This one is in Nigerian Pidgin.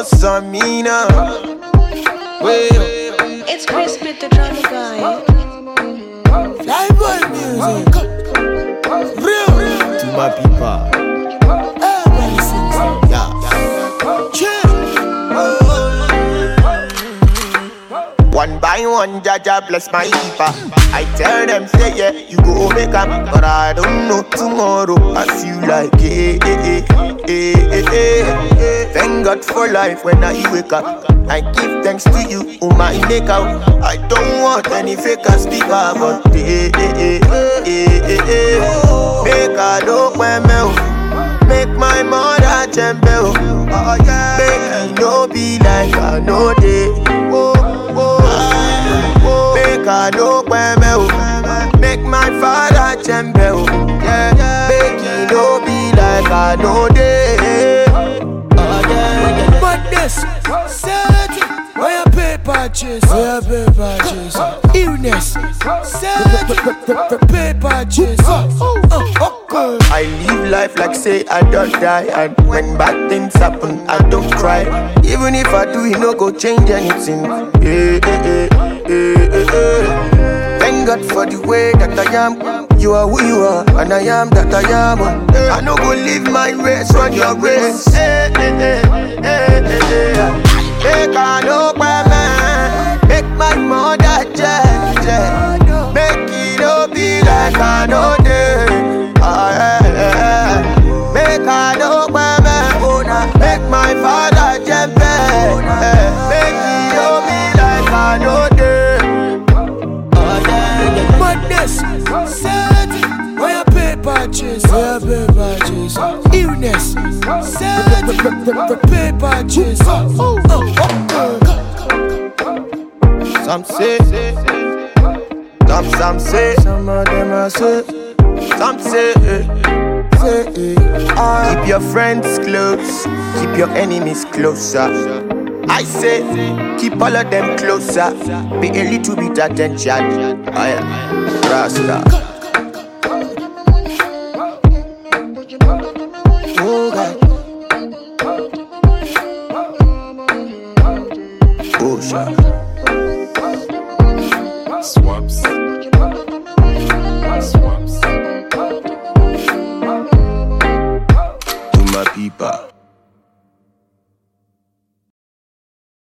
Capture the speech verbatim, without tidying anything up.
What's on me now? Wait. It's Crispy the drama guy. Flyboy music. Real, real. To my people. Everybody sings it. Yeah. Chill. One by one, Jaja bless my keeper. I tell them, say yeah, you go make am, but I don't know tomorrow. I feel like, eh, eh, eh, eh, eh, eh. Thank God for life when I wake up. I give thanks to you, who my make out. I don't want any faker speaker, but eh, eh, eh, eh, eh, eh. Make a dope when me, make my mother jembe. Make it no be like I know they. Make a dope when me, make my father jembe. Make it no be like I know they. But this, set it. Why you paper chase? Why you paper chase? Illness, set it. Paper chase. Okay. I live life like say I don't die. And when bad things happen, I don't cry. Even if I do, it no go change anything. Eh, eh, eh, eh, eh, eh. Thank God for the way that I am. You are who you are, and I am that I am. I no go live my race, run your race. Eh, eh, eh, eh, eh, eh. Make a no man, make my mother jet, jet. Make it no be like I know day. Ah, eh, eh, eh. Make a no man, make my father jet, eh. Make it no be like I know day. But this, set it. Why you paper chase? Why you paper chase? Illness, set it. Paper chase. Okay. Some say, some some say, Some of them are say, some say, say, eh, ah. keep your friends close, keep your enemies closer. I say, keep all of them closer, be a little bit attention. I am Rasta. Oh God. Swaps. Swaps.